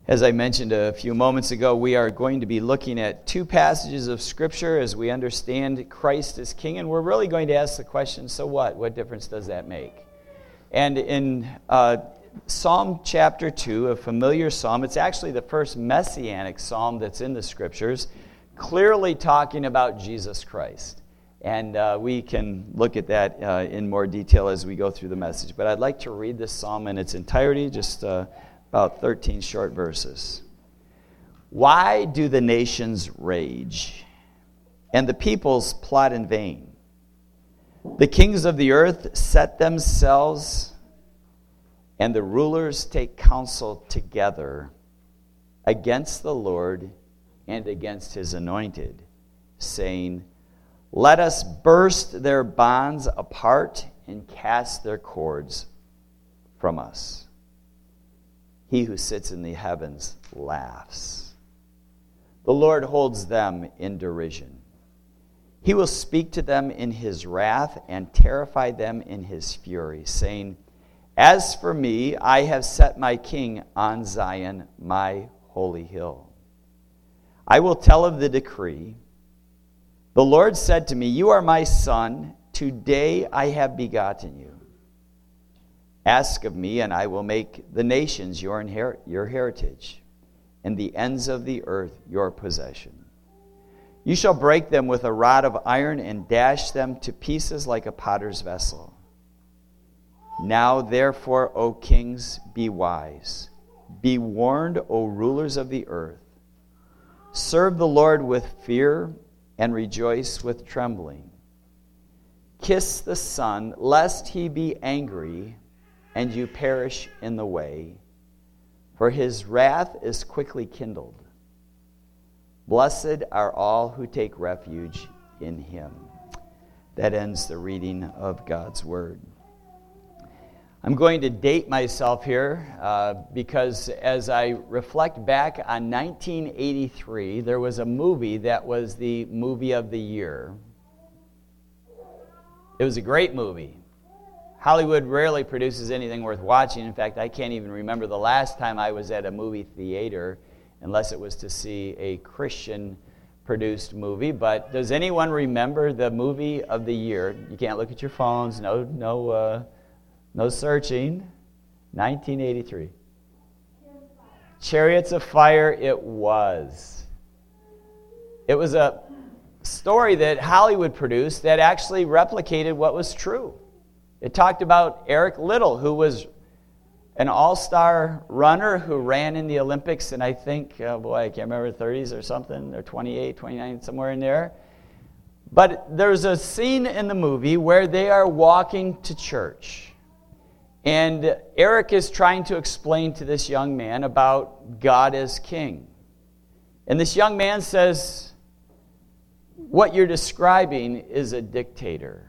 As I mentioned a few moments ago, we are going to be looking at two passages of Scripture as we understand Christ as King, and we're really going to ask the question, so what? What difference does that make? And in Psalm chapter 2, a familiar psalm, it's actually the first messianic psalm that's in the Scriptures, clearly talking about Jesus Christ. And we can look at that in more detail as we go through the message. But I'd like to read this psalm in its entirety, just about 13 short verses. Why do the nations rage, and the peoples plot in vain? The kings of the earth set themselves, and the rulers take counsel together against the Lord and against his anointed, saying, let us burst their bonds apart and cast their cords from us. He who sits in the heavens laughs. The Lord holds them in derision. He will speak to them in his wrath and terrify them in his fury, saying, as for me, I have set my king on Zion, my holy hill. I will tell of the decree. The Lord said to me, you are my son. Today I have begotten you. Ask of me, and I will make the nations your heritage, and the ends of the earth your possession. You shall break them with a rod of iron and dash them to pieces like a potter's vessel. Now therefore, O kings, be wise. Be warned, O rulers of the earth. Serve the Lord with fear and rejoice with trembling. Kiss the Son, lest he be angry and you perish in the way, for his wrath is quickly kindled. Blessed are all who take refuge in him. That ends the reading of God's Word. I'm going to date myself here because as I reflect back on 1983, there was a movie that was the movie of the year. It was a great movie. Hollywood rarely produces anything worth watching. In fact, I can't even remember the last time I was at a movie theater unless it was to see a Christian-produced movie. But does anyone remember the movie of the year? You can't look at your phones. No searching. 1983. Chariots of Fire, it was. It was a story that Hollywood produced that actually replicated what was true. It talked about Eric Liddell, who was an all-star runner who ran in the Olympics in, I think, I can't remember, 30s or something, or 28, 29, somewhere in there. But there's a scene in the movie where they are walking to church. And Eric is trying to explain to this young man about God as King. And this young man says, what you're describing is a dictator.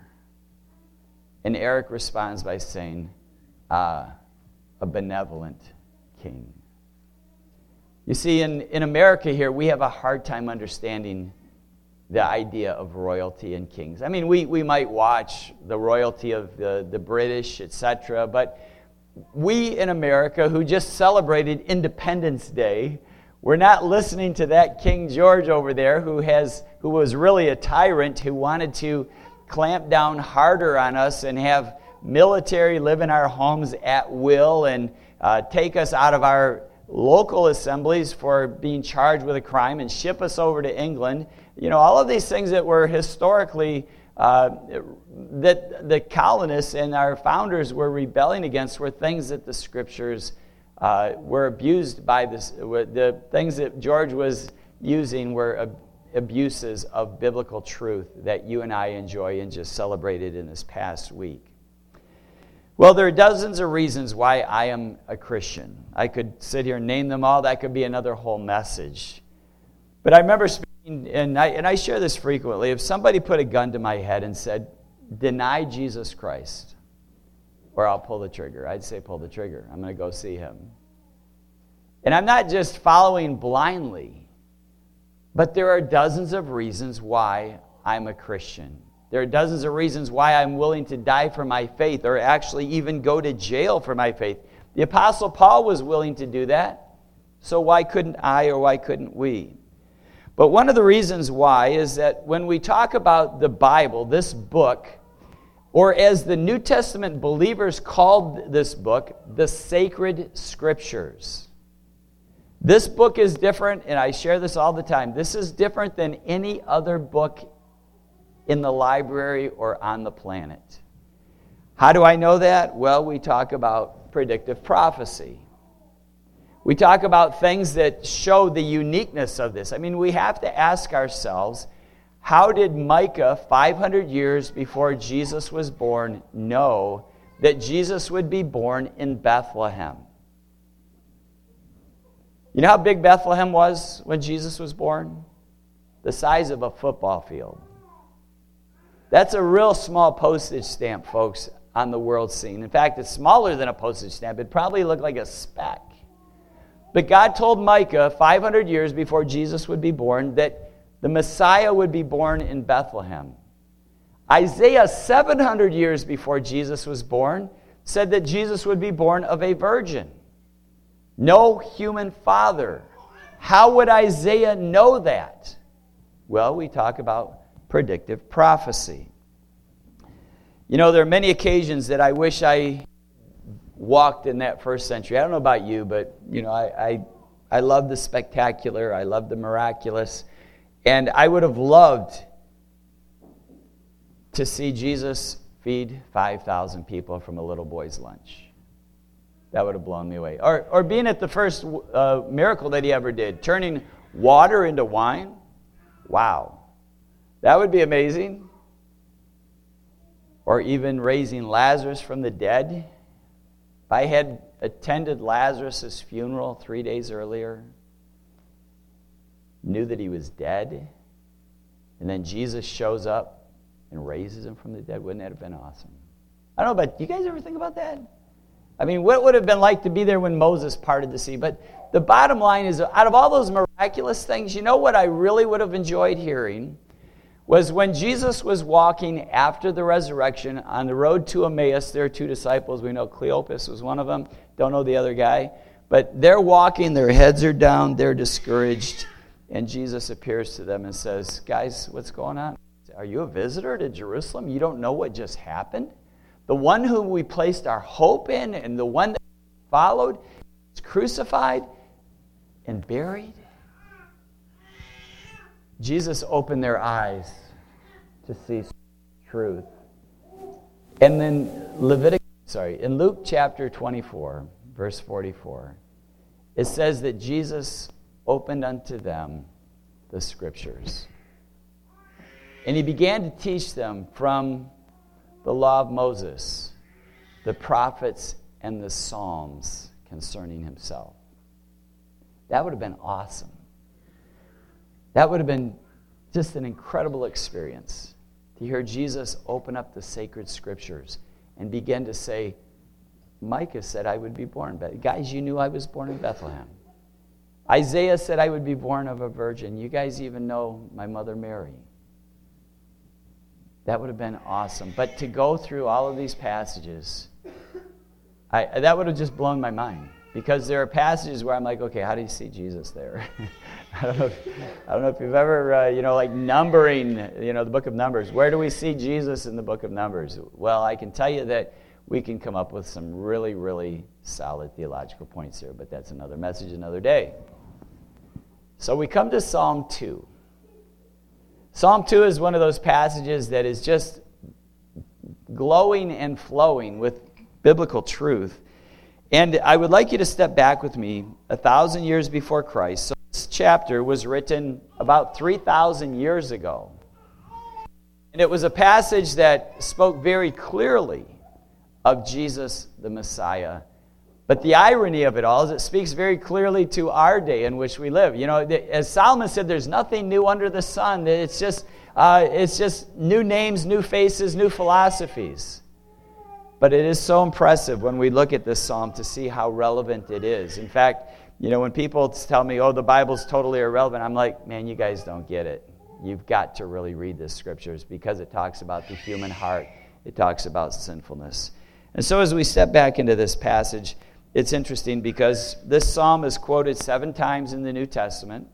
And Eric responds by saying, a benevolent king. You see, in America here, we have a hard time understanding the idea of royalty and kings. I mean, we might watch the royalty of the British, etc., but we in America who just celebrated Independence Day, we're not listening to that King George over there who was really a tyrant who wanted to clamp down harder on us and have military live in our homes at will and take us out of our local assemblies for being charged with a crime and ship us over to England. You know, all of these things that were historically that the colonists and our founders were rebelling against were things that the Scriptures were abused by. The things that George was using were abuses of biblical truth that you and I enjoy and just celebrated in this past week. Well, there are dozens of reasons why I am a Christian. I could sit here and name them all. That could be another whole message. But I remember speaking, and I share this frequently, if somebody put a gun to my head and said, deny Jesus Christ, or I'll pull the trigger, I'd say pull the trigger. I'm going to go see him. And I'm not just following blindly, but there are dozens of reasons why I'm a Christian. There are dozens of reasons why I'm willing to die for my faith or actually even go to jail for my faith. The Apostle Paul was willing to do that. So why couldn't I or why couldn't we? But one of the reasons why is that when we talk about the Bible, this book, or as the New Testament believers called this book, the sacred scriptures. This book is different, and I share this all the time. This is different than any other book in the library or on the planet. How do I know that? Well, we talk about predictive prophecy. We talk about things that show the uniqueness of this. I mean, we have to ask ourselves, how did Micah, 500 years before Jesus was born, know that Jesus would be born in Bethlehem? You know how big Bethlehem was when Jesus was born? The size of a football field. That's a real small postage stamp, folks, on the world scene. In fact, it's smaller than a postage stamp. It probably looked like a speck. But God told Micah 500 years before Jesus would be born that the Messiah would be born in Bethlehem. Isaiah, 700 years before Jesus was born, said that Jesus would be born of a virgin. No human father. How would Isaiah know that? Well, we talk about predictive prophecy. You know, there are many occasions that I wish I walked in that first century. I don't know about you, but you know, I love the spectacular. I love the miraculous. And I would have loved to see Jesus feed 5,000 people from a little boy's lunch. That would have blown me away. Or being at the first miracle that he ever did, turning water into wine. Wow. That would be amazing. Or even raising Lazarus from the dead. If I had attended Lazarus' funeral 3 days earlier, knew that he was dead, and then Jesus shows up and raises him from the dead, wouldn't that have been awesome? I don't know, but you guys ever think about that? I mean, what would it have been like to be there when Moses parted the sea? But the bottom line is, out of all those miraculous things, you know what I really would have enjoyed hearing was when Jesus was walking after the resurrection on the road to Emmaus. There are two disciples. We know Cleopas was one of them. Don't know the other guy. But they're walking, their heads are down, they're discouraged. And Jesus appears to them and says, guys, what's going on? Are you a visitor to Jerusalem? You don't know what just happened? The one whom we placed our hope in and the one that followed is crucified and buried. Jesus opened their eyes to see truth. And then in Luke chapter 24, verse 44, it says that Jesus opened unto them the scriptures. And he began to teach them from the law of Moses, the prophets, and the Psalms concerning himself. That would have been awesome. That would have been just an incredible experience to hear Jesus open up the sacred scriptures and begin to say, Micah said I would be born. Guys, you knew I was born in Bethlehem. Isaiah said I would be born of a virgin. You guys even know my mother Mary. That would have been awesome. But to go through all of these passages, that would have just blown my mind. Because there are passages where I'm like, okay, how do you see Jesus there? I don't know if you've ever, like numbering, the book of Numbers. Where do we see Jesus in the book of Numbers? Well, I can tell you that we can come up with some really, really solid theological points here, but that's another message another day. So we come to Psalm 2. Psalm 2 is one of those passages that is just glowing and flowing with biblical truth. And I would like you to step back with me 1,000 years before Christ. So this chapter was written about 3,000 years ago. And it was a passage that spoke very clearly of Jesus the Messiah. But the irony of it all is it speaks very clearly to our day in which we live. As Solomon said, there's nothing new under the sun. It's just new names, new faces, new philosophies. But it is so impressive when we look at this psalm to see how relevant it is. In fact, when people tell me, the Bible's totally irrelevant, I'm like, man, you guys don't get it. You've got to really read the scriptures because it talks about the human heart. It talks about sinfulness. And so as we step back into this passage, it's interesting because this psalm is quoted 7 times in the New Testament.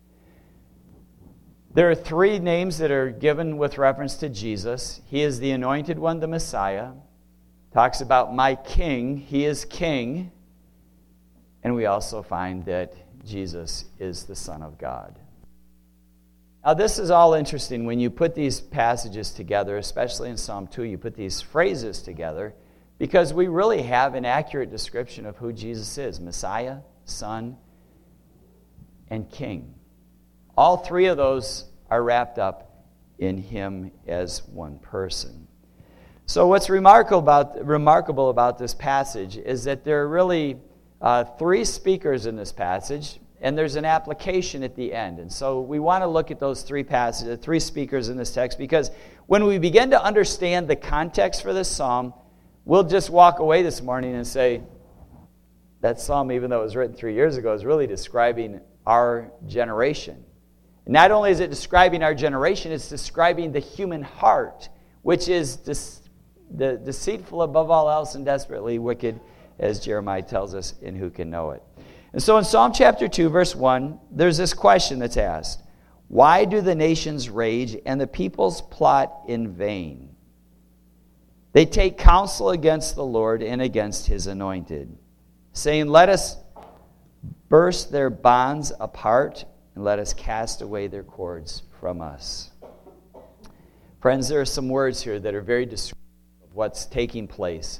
There are 3 names that are given with reference to Jesus. He is the Anointed One, the Messiah. Talks about my King. He is King. And we also find that Jesus is the Son of God. Now, this is all interesting when you put these passages together, especially in Psalm 2, you put these phrases together, because we really have an accurate description of who Jesus is: Messiah, Son, and King. All 3 of those are wrapped up in him as one person. So what's remarkable about this passage is that there are really 3 speakers in this passage, and there's an application at the end. And so we want to look at those 3 passages, 3 speakers in this text, because when we begin to understand the context for this psalm, we'll just walk away this morning and say, that psalm, even though it was written 3 years ago, is really describing our generation. And not only is it describing our generation, it's describing the human heart, which is the deceitful above all else and desperately wicked, as Jeremiah tells us, and who can know it. And so in Psalm chapter 2, verse 1, there's this question that's asked: why do the nations rage and the peoples plot in vain? They take counsel against the Lord and against his anointed, saying, let us burst their bonds apart and let us cast away their cords from us. Friends, there are some words here that are very descriptive of what's taking place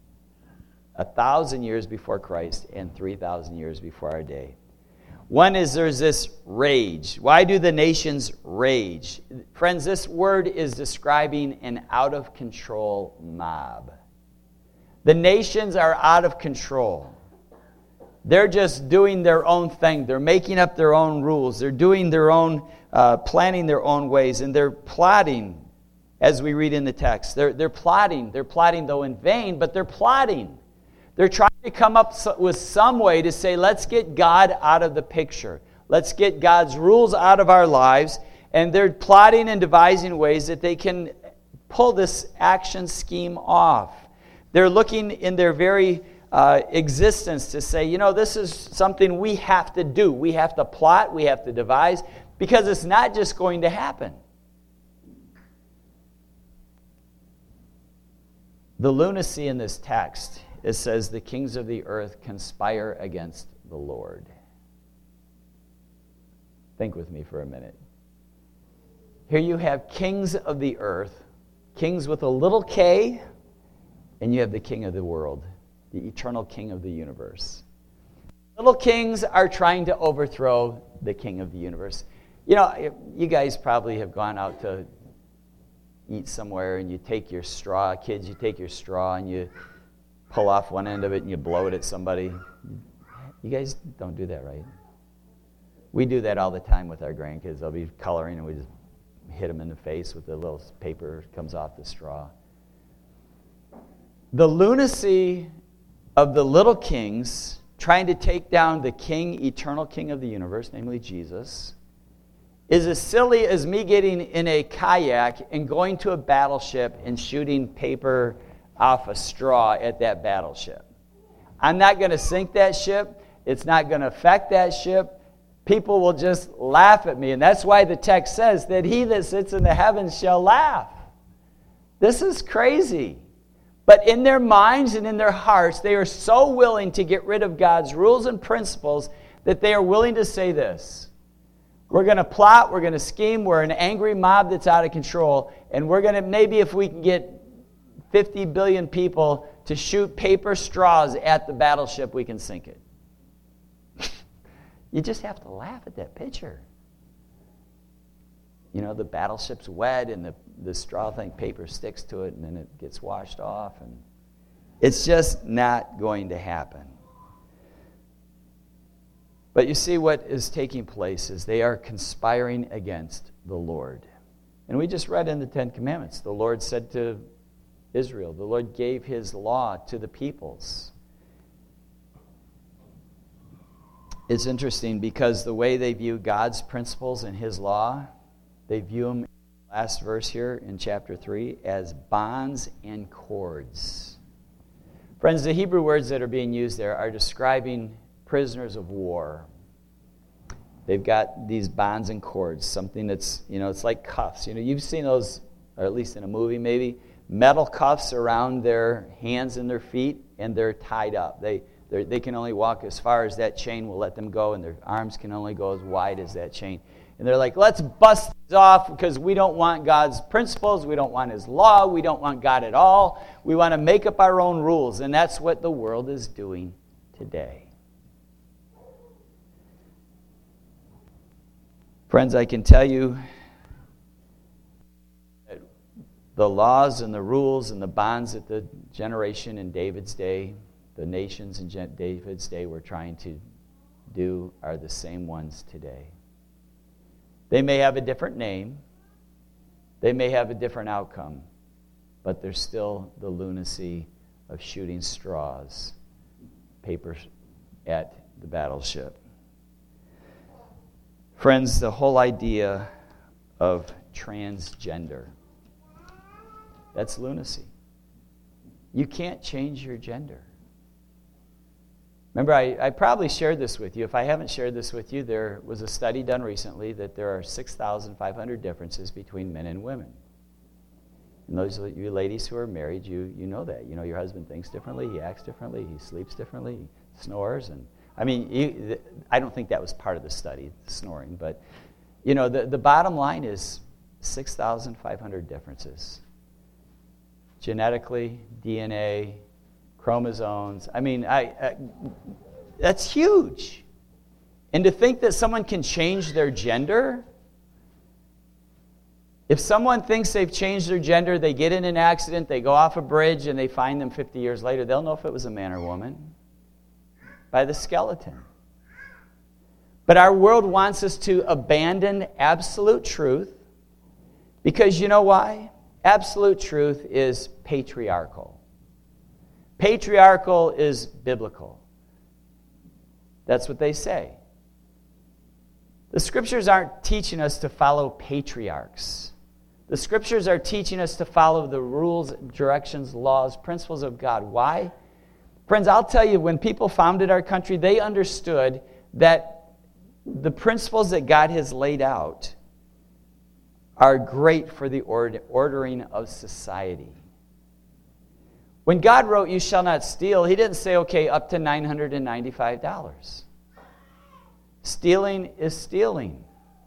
1,000 years before Christ and 3,000 years before our day. One is there's this rage. Why do the nations rage? Friends, this word is describing an out-of-control mob. The nations are out of control. They're just doing their own thing. They're making up their own rules. They're doing their own, planning their own ways, and they're plotting, as we read in the text. They're plotting. They're plotting, though in vain, but they're plotting. They're trying to come up with some way to say, let's get God out of the picture. Let's get God's rules out of our lives. And they're plotting and devising ways that they can pull this action scheme off. They're looking in their very existence to say, this is something we have to do. We have to plot, we have to devise, because it's not just going to happen. The lunacy in this text, it says the kings of the earth conspire against the Lord. Think with me for a minute. Here you have kings of the earth, kings with a little k, and you have the king of the world, the eternal king of the universe. Little kings are trying to overthrow the king of the universe. You guys probably have gone out to eat somewhere and you take your straw, kids, you take your straw and you pull off one end of it and you blow it at somebody. You guys don't do that, right? We do that all the time with our grandkids. They'll be coloring and we just hit them in the face with the little paper comes off the straw. The lunacy of the little kings trying to take down the king, eternal king of the universe, namely Jesus, is as silly as me getting in a kayak and going to a battleship and shooting paper off a straw at that battleship. I'm not going to sink that ship. It's not going to affect that ship. People will just laugh at me. And that's why the text says that he that sits in the heavens shall laugh. This is crazy. But in their minds and in their hearts, they are so willing to get rid of God's rules and principles that they are willing to say this: we're going to plot, we're going to scheme, we're an angry mob that's out of control, and we're going to, maybe if we can get 50 billion people to shoot paper straws at the battleship, we can sink it. You just have to laugh at that picture. The battleship's wet and the straw thing, paper sticks to it and then it gets washed off. And it's just not going to happen. But you see what is taking place is they are conspiring against the Lord. And we just read in the Ten Commandments, the Lord said to Israel, the Lord gave his law to the peoples. It's interesting because the way they view God's principles and his law, they view them, last verse here in chapter 3, as bonds and cords. Friends, the Hebrew words that are being used there are describing prisoners of war. They've got these bonds and cords, something that's, it's like cuffs. You've seen those, or at least in a movie maybe, metal cuffs around their hands and their feet, and they're tied up. They can only walk as far as that chain will let them go, and their arms can only go as wide as that chain. And they're like, let's bust these off because we don't want God's principles. We don't want His law. We don't want God at all. We want to make up our own rules. And that's what the world is doing today. Friends, I can tell you that the laws and the rules and the bonds that the generation in David's day, the nations in David's day were trying to do are the same ones today. They may have a different name. They may have a different outcome. But there's still the lunacy of shooting straws, paper at the battleship. Friends, the whole idea of transgender, that's lunacy. You can't change your gender. Remember, I probably shared this with you. If I haven't shared this with you, there was a study done recently that there are 6,500 differences between men and women. And those of you ladies who are married, you know that. Your husband thinks differently, he acts differently, he sleeps differently, he snores. And I don't think that was part of the study, snoring. But, the bottom line is 6,500 differences. Genetically, DNA, chromosomes. That's huge. And to think that someone can change their gender, if someone thinks they've changed their gender, they get in an accident, they go off a bridge, and they find them 50 years later, they'll know if it was a man or woman by the skeleton. But our world wants us to abandon absolute truth because you know why? Absolute truth is patriarchal. Patriarchal is biblical. That's what they say. The Scriptures aren't teaching us to follow patriarchs. The Scriptures are teaching us to follow the rules, directions, laws, principles of God. Why? Friends, I'll tell you, when people founded our country, they understood that the principles that God has laid out are great for the ordering of society. When God wrote, "You shall not steal," He didn't say, okay, up to $995. Stealing is stealing.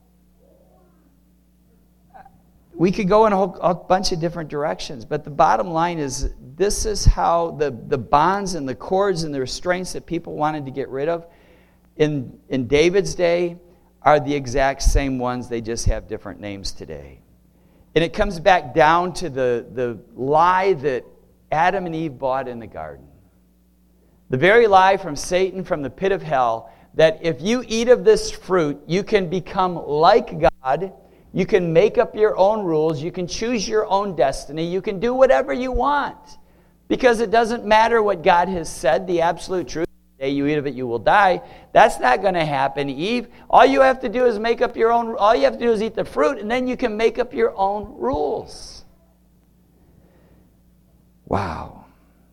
We could go in a bunch of different directions, but the bottom line is this is how the bonds and the cords and the restraints that people wanted to get rid of in David's day are the exact same ones. They just have different names today. And it comes back down to the lie that Adam and Eve bought in the garden. The very lie from Satan, from the pit of hell, that if you eat of this fruit, you can become like God, you can make up your own rules, you can choose your own destiny, you can do whatever you want. Because it doesn't matter what God has said, the absolute truth, the day you eat of it, you will die. That's not going to happen, Eve. All you have to do is make up your own, all you have to do is eat the fruit, and then you can make up your own rules. Wow.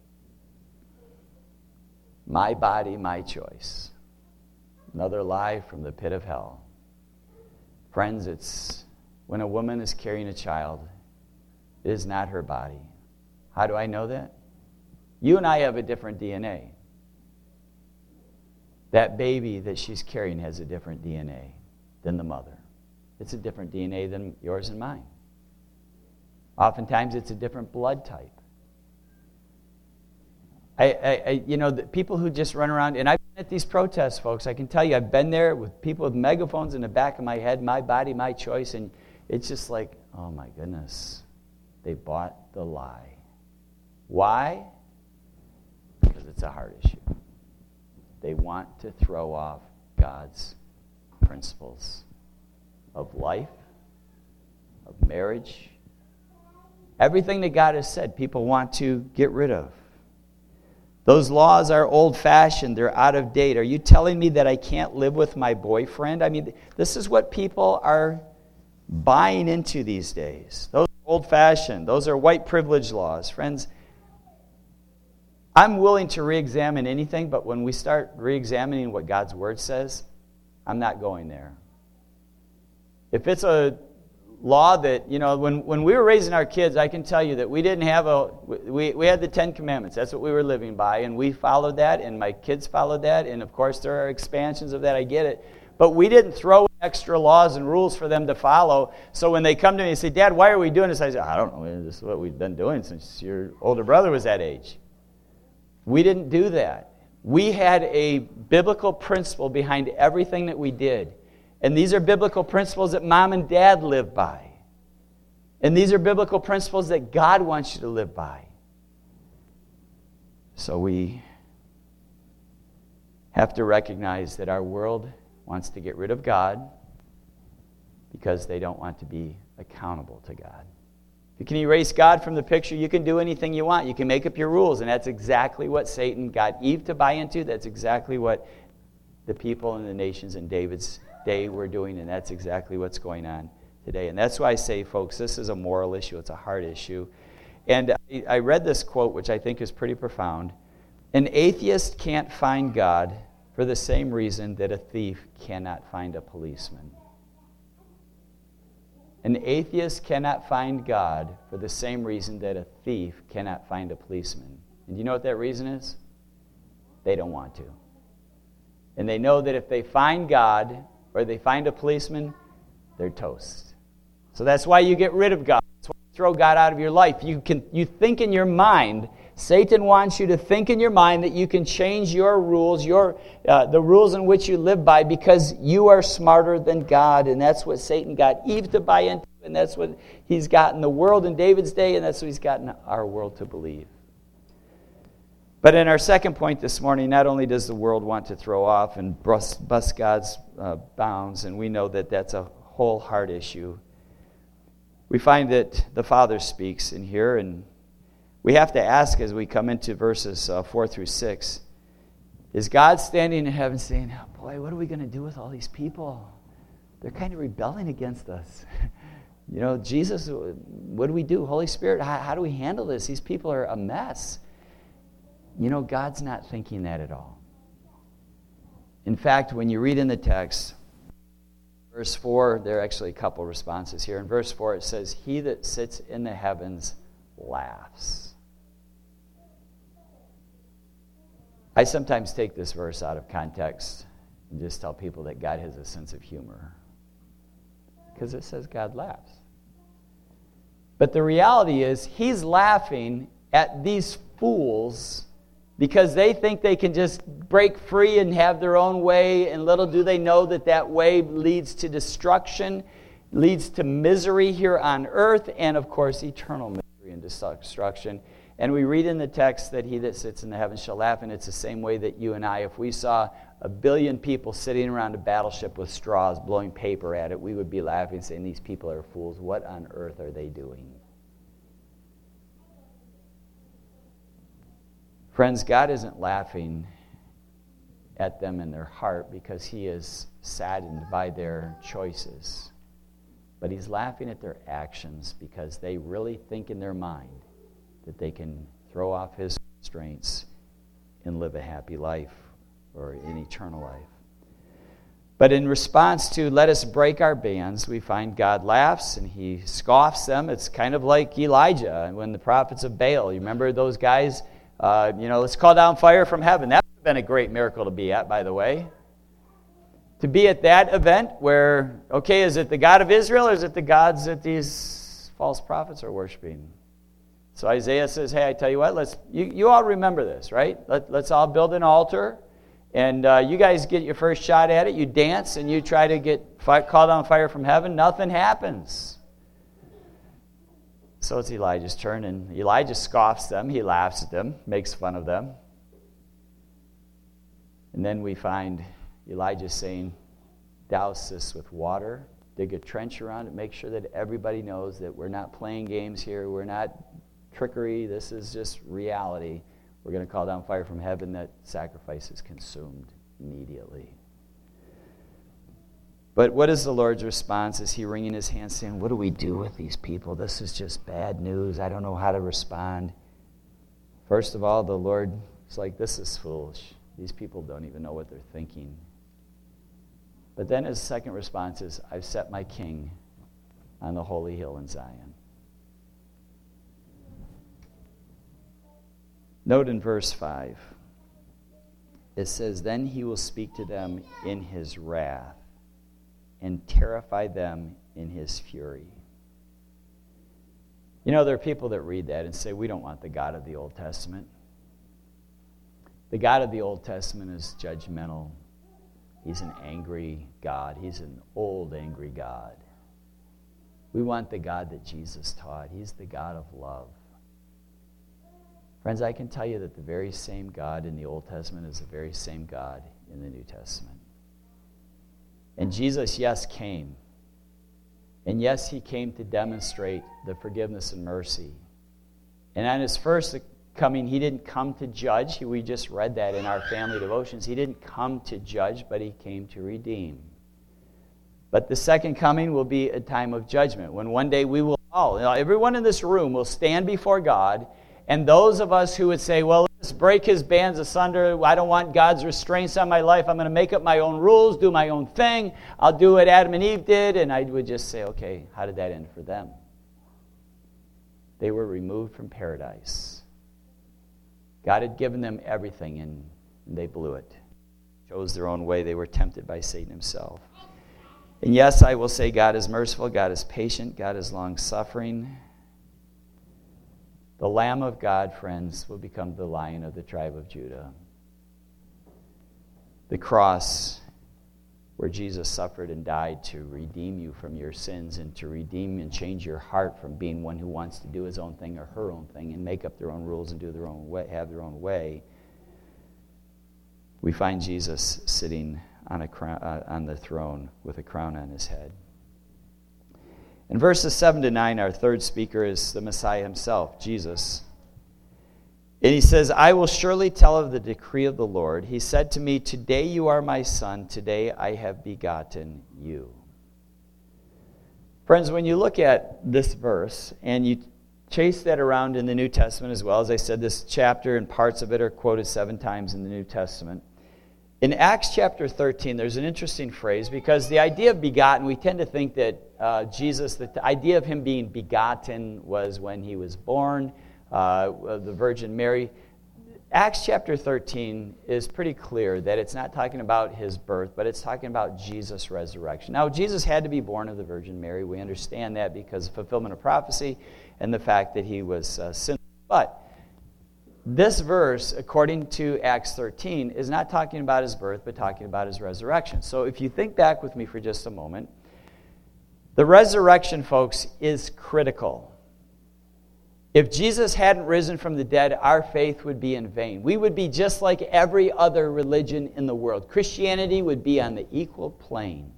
My body, my choice. Another lie from the pit of hell. Friends, it's when a woman is carrying a child, it is not her body. How do I know that? You and I have a different DNA. That baby that she's carrying has a different DNA than the mother. It's a different DNA than yours and mine. Oftentimes it's a different blood type. The people who just run around, and I've been at these protests, folks, I can tell you, I've been there with people with megaphones in the back of my head, my body, my choice, and it's just like, oh my goodness, they bought the lie. Why? Because it's a heart issue. They want to throw off God's principles of life, of marriage. Everything that God has said, people want to get rid of. Those laws are old-fashioned. They're out of date. Are you telling me that I can't live with my boyfriend? This is what people are buying into these days. Those are old-fashioned. Those are white privilege laws. Friends, I'm willing to re-examine anything, but when we start re-examining what God's Word says, I'm not going there. If it's a law that, when we were raising our kids, I can tell you that we didn't have we had the 10 Commandments. That's what we were living by, and we followed that, and my kids followed that, and of course there are expansions of that, I get it. But we didn't throw extra laws and rules for them to follow. So when they come to me and say, Dad, why are we doing this? I say, I don't know. This is what we've been doing since your older brother was that age. We didn't do that. We had a biblical principle behind everything that we did. And these are biblical principles that Mom and Dad live by. And these are biblical principles that God wants you to live by. So we have to recognize that our world wants to get rid of God because they don't want to be accountable to God. You can erase God from the picture. You can do anything you want. You can make up your rules, and that's exactly what Satan got Eve to buy into. That's exactly what the people and the nations in David's day were doing, and that's exactly what's going on today. And that's why I say, folks, this is a moral issue. It's a hard issue. And I read this quote, which I think is pretty profound. An atheist can't find God for the same reason that a thief cannot find a policeman. An atheist cannot find God for the same reason that a thief cannot find a policeman. And do you know what that reason is? They don't want to. And they know that if they find God or they find a policeman, they're toast. So that's why you get rid of God. That's why you throw God out of your life. You think in your mind. Satan wants you to think in your mind that you can change your rules, the rules in which you live by, because you are smarter than God. And that's what Satan got Eve to buy into, and that's what he's gotten the world in David's day, and that's what he's gotten our world to believe. But in our second point this morning, not only does the world want to throw off and bust God's bounds, and we know that that's a whole hard issue, we find that the Father speaks in here, and we have to ask as we come into verses 4 through 6, is God standing in heaven saying, oh boy, what are we going to do with all these people? They're kind of rebelling against us. Jesus, what do we do? Holy Spirit, how do we handle this? These people are a mess. God's not thinking that at all. In fact, when you read in the text, verse 4, there are actually a couple responses here. In verse 4, it says, he that sits in the heavens laughs. I sometimes take this verse out of context and just tell people that God has a sense of humor, because it says God laughs. But the reality is he's laughing at these fools because they think they can just break free and have their own way, and little do they know that that way leads to destruction, leads to misery here on earth, and of course eternal misery and destruction. And we read in the text that he that sits in the heavens shall laugh, and it's the same way that you and I, if we saw 1 billion people sitting around a battleship with straws blowing paper at it, we would be laughing, saying, these people are fools. What on earth are they doing? Friends, God isn't laughing at them in their heart because he is saddened by their choices. But he's laughing at their actions because they really think in their mind that they can throw off his restraints and live a happy life or an eternal life. But in response to let us break our bands, we find God laughs and he scoffs them. It's kind of like Elijah when the prophets of Baal. You remember those guys? Let's call down fire from heaven. That would have been a great miracle to be at, by the way. To be at that event where, okay, is it the God of Israel or is it the gods that these false prophets are worshiping? So Isaiah says, hey, I tell you what, you all remember this, right? Let's all build an altar, and you guys get your first shot at it. You dance, and you try to call down fire from heaven. Nothing happens. So it's Elijah's turn, and Elijah scoffs them. He laughs at them, makes fun of them. And then we find Elijah saying, douse this with water, dig a trench around it, make sure that everybody knows that we're not playing games here, we're not trickery, this is just reality. We're going to call down fire from heaven. That sacrifice is consumed immediately. But what is the Lord's response? Is he wringing his hands saying, what do we do with these people? This is just bad news. I don't know how to respond. First of all, the Lord is like, this is foolish. These people don't even know what they're thinking. But then his second response is, I've set my king on the holy hill in Zion. Note in verse 5, it says, then he will speak to them in his wrath and terrify them in his fury. You know, there are people that read that and say, we don't want the God of the Old Testament. The God of the Old Testament is judgmental. He's an angry God. He's an old, angry God. We want the God that Jesus taught. He's the God of love. Friends, I can tell you that the very same God in the Old Testament is the very same God in the New Testament. And Jesus, yes, came. And yes, he came to demonstrate the forgiveness and mercy. And on his first coming, he didn't come to judge. We just read that in our family devotions. He didn't come to judge, but he came to redeem. But the second coming will be a time of judgment, when one day we will all, everyone in this room will stand before God, and those of us who would say, well, let's break his bands asunder. I don't want God's restraints on my life. I'm going to make up my own rules, do my own thing. I'll do what Adam and Eve did. And I would just say, okay, how did that end for them? They were removed from paradise. God had given them everything, and they blew it. Chose their own way. They were tempted by Satan himself. And yes, I will say God is merciful, God is patient, God is long-suffering. The Lamb of God, friends, will become the Lion of the tribe of Judah. The cross where Jesus suffered and died to redeem you from your sins and to redeem and change your heart from being one who wants to do his own thing or her own thing and make up their own rules and do their own way, have their own way. We find Jesus sitting on a crown, on the throne with a crown on his head. In verses 7 to 9, our third speaker is the Messiah himself, Jesus. And he says, I will surely tell of the decree of the Lord. He said to me, today you are my son, today I have begotten you. Friends, when you look at this verse and you chase that around in the New Testament as well, as I said, this chapter and parts of it are quoted 7 times in the New Testament. In Acts chapter 13, there's an interesting phrase, because the idea of begotten, we tend to think that Jesus, the idea of him being begotten was when he was born, the Virgin Mary. Acts chapter 13 is pretty clear that it's not talking about his birth, but it's talking about Jesus' resurrection. Now, Jesus had to be born of the Virgin Mary. We understand that because of fulfillment of prophecy and the fact that he was sinless. But this verse, according to Acts 13, is not talking about his birth, but talking about his resurrection. So if you think back with me for just a moment, the resurrection, folks, is critical. If Jesus hadn't risen from the dead, our faith would be in vain. We would be just like every other religion in the world. Christianity would be on the equal plane.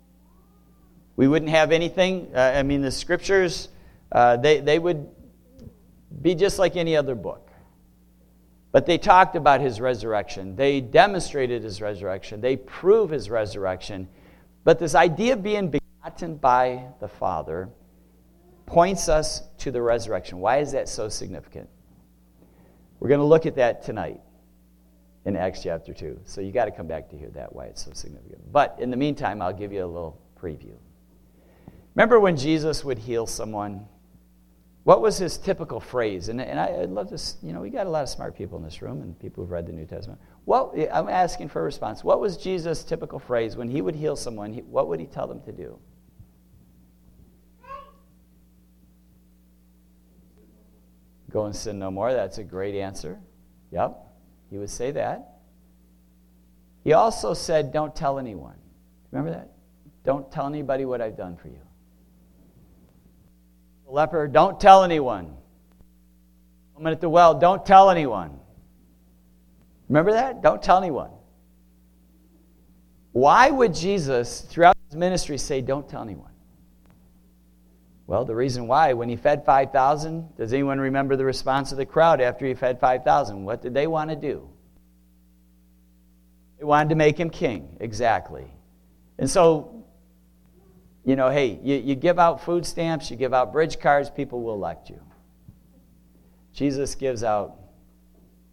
We wouldn't have anything. The scriptures, they would be just like any other book. But they talked about his resurrection. They demonstrated his resurrection. They prove his resurrection. But this idea of being begotten by the Father points us to the resurrection. Why is that so significant? We're going to look at that tonight in Acts chapter 2. So you got to come back to hear that, why it's so significant. But in the meantime, I'll give you a little preview. Remember when Jesus would heal someone? What was his typical phrase? And I'd love to, we got a lot of smart people in this room and people who've read the New Testament. I'm asking for a response. What was Jesus' typical phrase when he would heal someone? What would he tell them to do? Go and sin no more. That's a great answer. Yep, he would say that. He also said, don't tell anyone. Remember that? Don't tell anybody what I've done for you. The leper, don't tell anyone. Woman at the well, don't tell anyone. Remember that? Don't tell anyone. Why would Jesus, throughout his ministry, say, don't tell anyone? Well, the reason why, when he fed 5,000, does anyone remember the response of the crowd after he fed 5,000? What did they want to do? They wanted to make him king, exactly. And so, hey, you give out food stamps, you give out bridge cards, people will elect you. Jesus gives out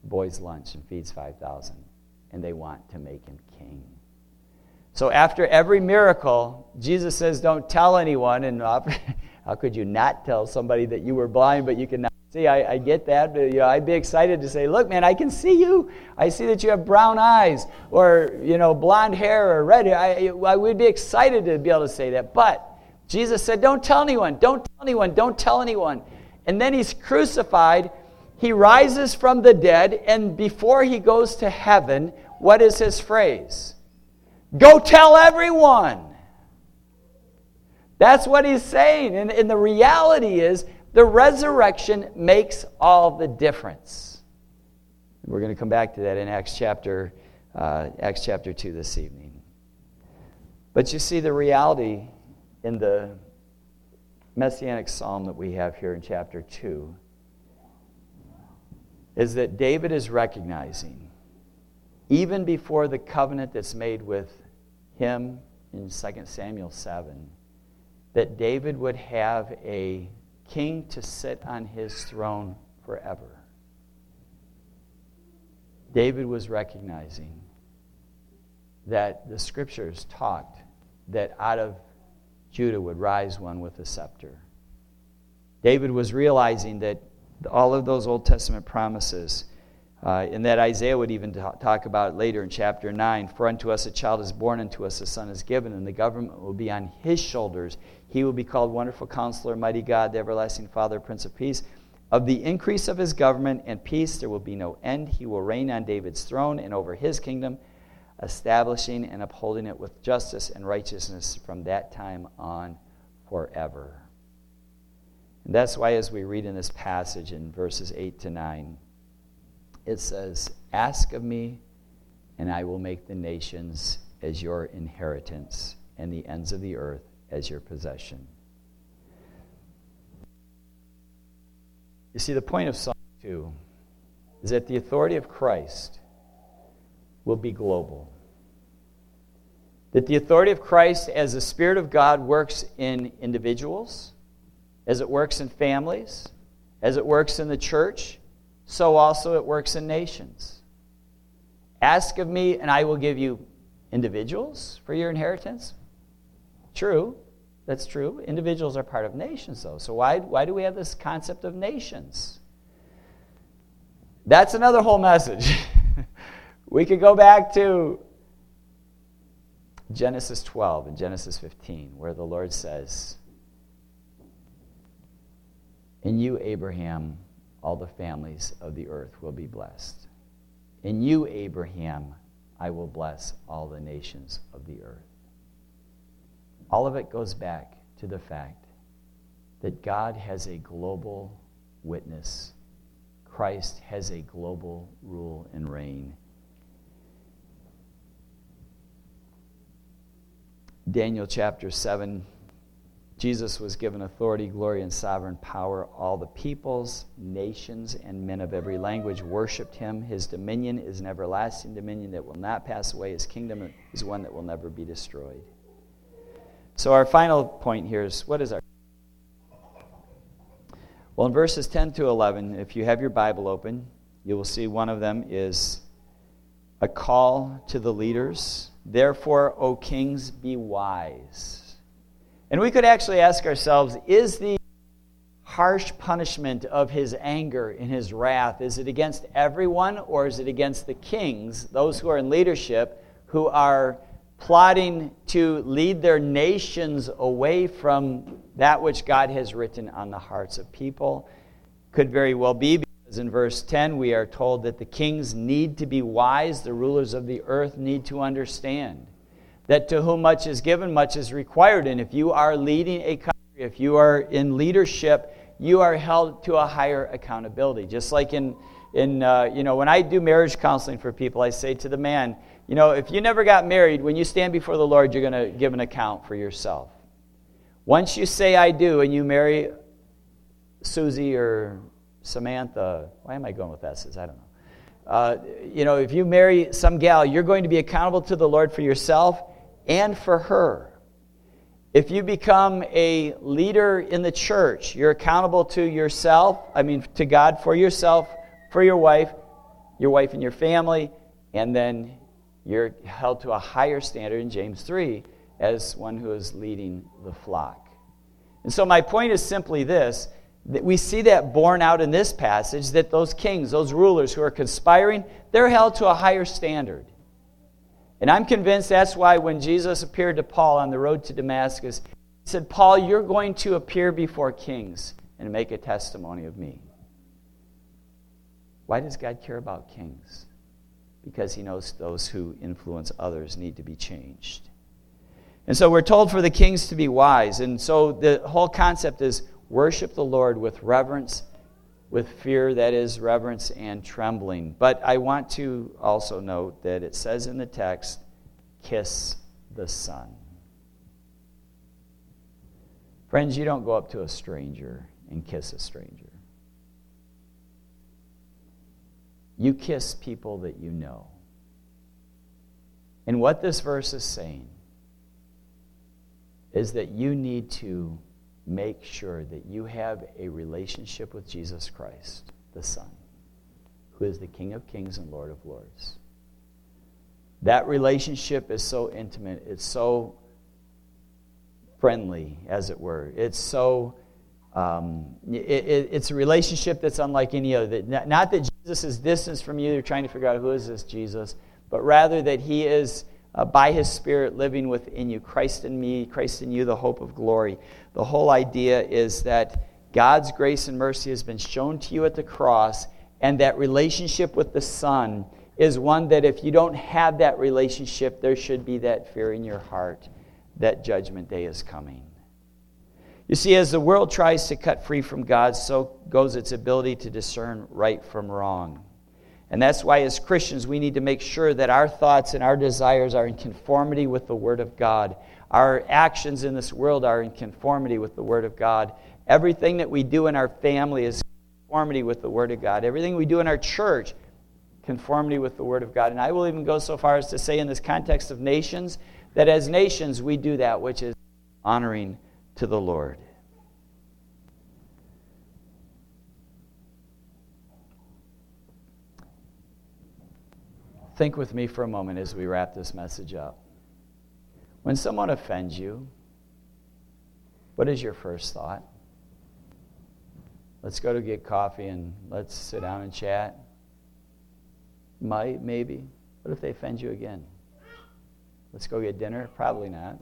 boy's lunch and feeds 5,000, and they want to make him king. So after every miracle, Jesus says, don't tell anyone. And how could you not tell somebody that you were blind, but you can now see? I get that. But, I'd be excited to say, look, man, I can see you. I see that you have brown eyes or, blonde hair or red hair. I would be excited to be able to say that. But Jesus said, don't tell anyone. Don't tell anyone. Don't tell anyone. And then he's crucified. He rises from the dead. And before he goes to heaven, what is his phrase? Go tell everyone. That's what he's saying. And the reality is, the resurrection makes all the difference. We're going to come back to that in Acts chapter 2 this evening. But you see, the reality in the Messianic psalm that we have here in chapter 2 is that David is recognizing, even before the covenant that's made with him in 2 Samuel 7, that David would have a king to sit on his throne forever. David was recognizing that the scriptures talked that out of Judah would rise one with a scepter. David was realizing that all of those Old Testament promises, and that Isaiah would even talk about later in chapter 9, for unto us a child is born, unto us a son is given, and the government will be on his shoulders. He will be called Wonderful Counselor, Mighty God, the Everlasting Father, Prince of Peace. Of the increase of his government and peace there will be no end. He will reign on David's throne and over his kingdom, establishing and upholding it with justice and righteousness from that time on forever. And that's why, as we read in this passage in verses 8 to 9, it says, ask of me, and I will make the nations as your inheritance, and the ends of the earth as your possession. You see, the point of Psalm 2 is that the authority of Christ will be global. That the authority of Christ as the Spirit of God works in individuals, as it works in families, as it works in the church, so also it works in nations. Ask of me, and I will give you individuals for your inheritance. True, that's true. Individuals are part of nations, though. So why do we have this concept of nations? That's another whole message. We could go back to Genesis 12 and Genesis 15, where the Lord says, in you, Abraham, all the families of the earth will be blessed. In you, Abraham, I will bless all the nations of the earth. All of it goes back to the fact that God has a global witness. Christ has a global rule and reign. Daniel chapter 7, Jesus was given authority, glory, and sovereign power. All the peoples, nations, and men of every language worshipped him. His dominion is an everlasting dominion that will not pass away. His kingdom is one that will never be destroyed. So our final point here is, what is our... Well, in verses 10 to 11, if you have your Bible open, you will see one of them is a call to the leaders. Therefore, O kings, be wise. And we could actually ask ourselves, is the harsh punishment of his anger and his wrath, is it against everyone, or is it against the kings, those who are in leadership, who are plotting to lead their nations away from that which God has written on the hearts of people? Could very well be, because in verse 10 we are told that the kings need to be wise, the rulers of the earth need to understand that to whom much is given, much is required. And if you are leading a country, if you are in leadership, you are held to a higher accountability. Just like in when I do marriage counseling for people, I say to the man, if you never got married, when you stand before the Lord, you're going to give an account for yourself. Once you say I do, and you marry Susie or Samantha, why am I going with S's? I don't know. If you marry some gal, you're going to be accountable to the Lord for yourself and for her. If you become a leader in the church, you're accountable to yourself, to God for yourself, for your wife, your wife and your family, and then you're held to a higher standard in James 3 as one who is leading the flock. And so my point is simply this, that we see that borne out in this passage, that those kings, those rulers who are conspiring, they're held to a higher standard. And I'm convinced that's why when Jesus appeared to Paul on the road to Damascus, he said, Paul, you're going to appear before kings and make a testimony of me. Why does God care about kings? Because he knows those who influence others need to be changed. And so we're told for the kings to be wise. And so the whole concept is worship the Lord with reverence, with fear, that is, reverence and trembling. But I want to also note that it says in the text, kiss the Son. Friends, you don't go up to a stranger and kiss a stranger. You kiss people that you know. And what this verse is saying is that you need to make sure that you have a relationship with Jesus Christ, the Son, who is the King of Kings and Lord of Lords. That relationship is so intimate. It's so friendly, as it were. It's so it's a relationship that's unlike any other. Not that Jesus is distant from you. You're trying to figure out who is this Jesus, but rather that he is by his Spirit living within you. Christ in me, Christ in you, the hope of glory. The whole idea is that God's grace and mercy has been shown to you at the cross, and that relationship with the Son is one that if you don't have that relationship, there should be that fear in your heart that judgment day is coming. You see, as the world tries to cut free from God, so goes its ability to discern right from wrong. And that's why as Christians we need to make sure that our thoughts and our desires are in conformity with the Word of God. Our actions in this world are in conformity with the Word of God. Everything that we do in our family is in conformity with the Word of God. Everything we do in our church, conformity with the Word of God. And I will even go so far as to say in this context of nations, that as nations we do that which is honoring to the Lord. Think with me for a moment as we wrap this message up. When someone offends you, what is your first thought? Let's go to get coffee and let's sit down and chat. Might, maybe. What if they offend you again? Let's go get dinner? Probably not.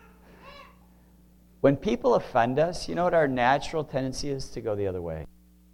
When people offend us, you know what our natural tendency is? To go the other way.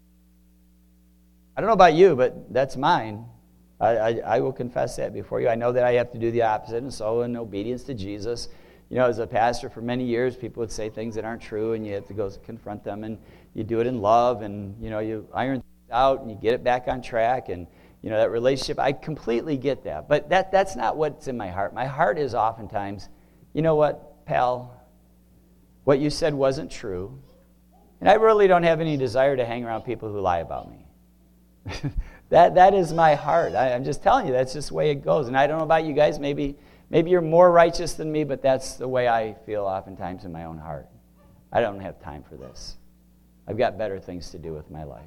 I don't know about you, but that's mine. I will confess that before you. I know that I have to do the opposite, and so in obedience to Jesus, you know, as a pastor for many years, people would say things that aren't true, and you have to go confront them, and you do it in love, and, you know, you iron things out, and you get it back on track, and, you know, that relationship, I completely get that. But that's not what's in my heart. My heart is oftentimes, you know what, pal, what you said wasn't true, and I really don't have any desire to hang around people who lie about me. That is my heart. I'm just telling you, that's just the way it goes. And I don't know about you guys, maybe you're more righteous than me, but that's the way I feel oftentimes in my own heart. I don't have time for this. I've got better things to do with my life.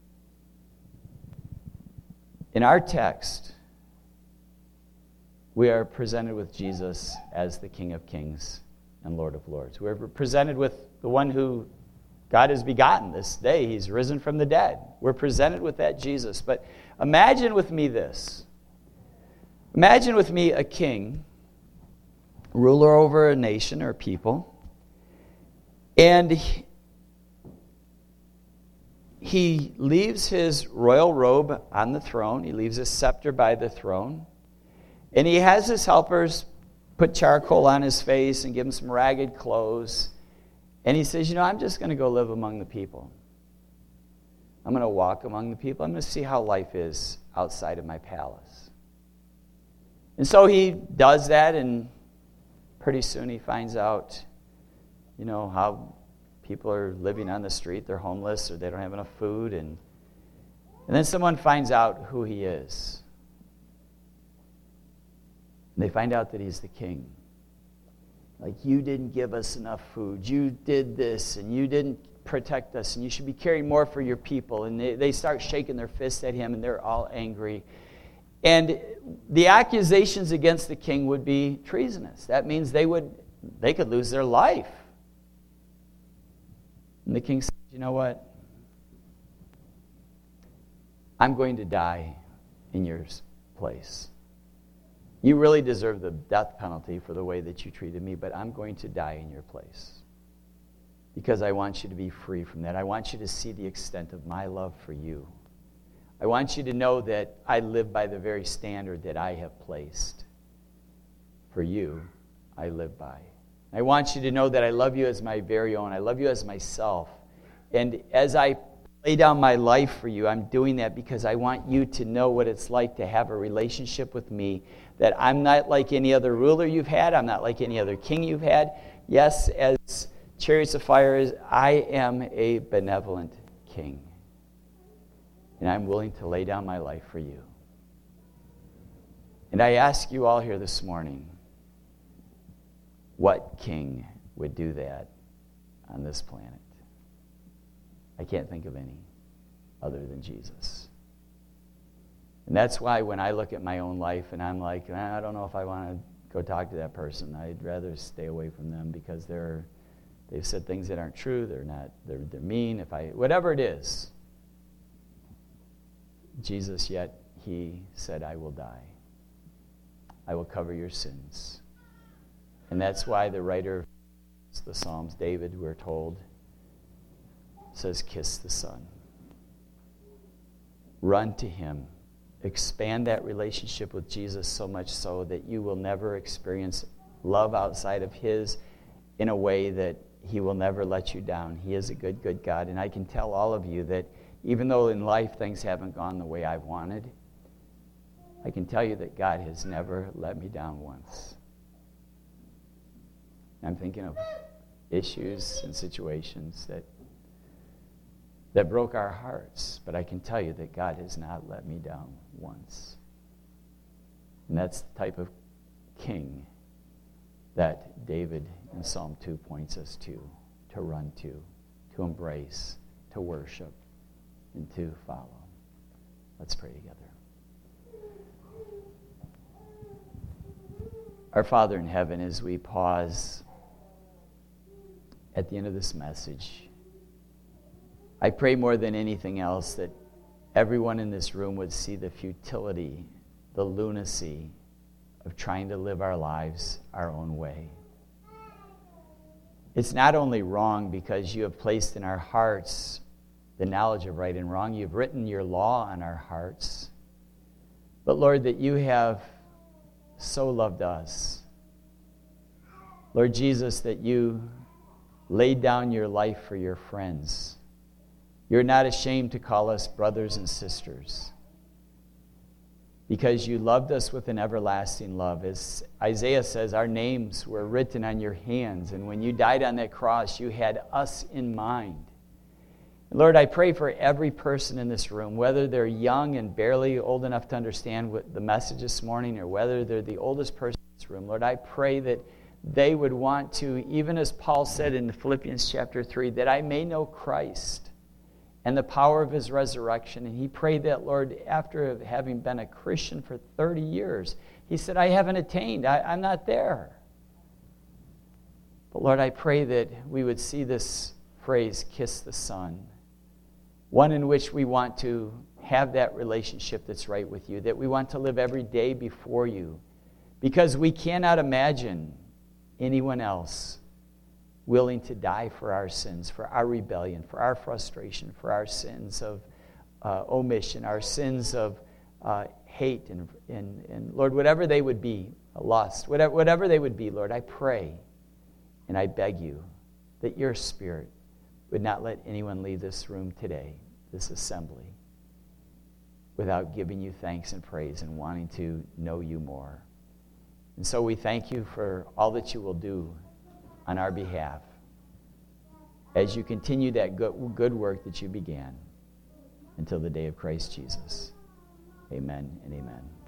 In our text, we are presented with Jesus as the King of Kings and Lord of Lords. We're presented with the one who God has begotten this day. He's risen from the dead. We're presented with that Jesus. But imagine with me this. Imagine with me a king, ruler over a nation or people, and he leaves his royal robe on the throne. He leaves his scepter by the throne. And he has his helpers put charcoal on his face and give him some ragged clothes. And he says, you know, I'm just going to go live among the people. I'm going to walk among the people. I'm going to see how life is outside of my palace. And so he does that, and pretty soon he finds out, you know, how people are living on the street. They're homeless, or they don't have enough food. And then someone finds out who he is. And they find out that he's the king. Like, you didn't give us enough food. You did this, and you didn't protect us, and you should be caring more for your people. And they start shaking their fists at him, and they're all angry. And the accusations against the king would be treasonous. That means they could lose their life. And the king said, you know what? I'm going to die in your place. You really deserve the death penalty for the way that you treated me, but I'm going to die in your place. Because I want you to be free from that. I want you to see the extent of my love for you. I want you to know that I live by the very standard that I have placed. For you, I live by. I want you to know that I love you as my very own. I love you as myself. And as I lay down my life for you, I'm doing that because I want you to know what it's like to have a relationship with me, that I'm not like any other ruler you've had. I'm not like any other king you've had. Yes, as Chariots of Fire is, I am a benevolent king. And I'm willing to lay down my life for you. And I ask you all here this morning, what king would do that on this planet? I can't think of any other than Jesus. And that's why when I look at my own life and I'm like, I don't know if I want to go talk to that person. I'd rather stay away from them because they've said things that aren't true. They're mean. Whatever it is. Jesus, yet he said, I will die. I will cover your sins. And that's why the writer of the Psalms, David, we're told, says, kiss the Son. Run to him. Expand that relationship with Jesus so much so that you will never experience love outside of his in a way that he will never let you down. He is a good, good God. And I can tell all of you that even though in life things haven't gone the way I've wanted, I can tell you that God has never let me down once. I'm thinking of issues and situations that broke our hearts, but I can tell you that God has not let me down once. And that's the type of king that David in Psalm 2 points us to run to embrace, to worship, and to follow. Let's pray together. Our Father in heaven, as we pause at the end of this message, I pray more than anything else that everyone in this room would see the futility, the lunacy of trying to live our lives our own way. It's not only wrong because you have placed in our hearts the knowledge of right and wrong. You've written your law on our hearts. But Lord, that you have so loved us. Lord Jesus, that you laid down your life for your friends. You're not ashamed to call us brothers and sisters because you loved us with an everlasting love. As Isaiah says, our names were written on your hands, and when you died on that cross, you had us in mind. Lord, I pray for every person in this room, whether they're young and barely old enough to understand what the message this morning or whether they're the oldest person in this room. Lord, I pray that they would want to, even as Paul said in Philippians chapter 3, that I may know Christ and the power of his resurrection. And he prayed that, Lord, after having been a Christian for 30 years, he said, I haven't attained. I'm not there. But Lord, I pray that we would see this phrase, kiss the Son, one in which we want to have that relationship that's right with you, that we want to live every day before you, because we cannot imagine anyone else willing to die for our sins, for our rebellion, for our frustration, for our sins of omission, our sins of hate, and Lord, whatever they would be, lust, whatever they would be, Lord, I pray and I beg you that your Spirit would not let anyone leave this room today, this assembly, without giving you thanks and praise and wanting to know you more. And so we thank you for all that you will do on our behalf as you continue that good work that you began until the day of Christ Jesus. Amen and amen.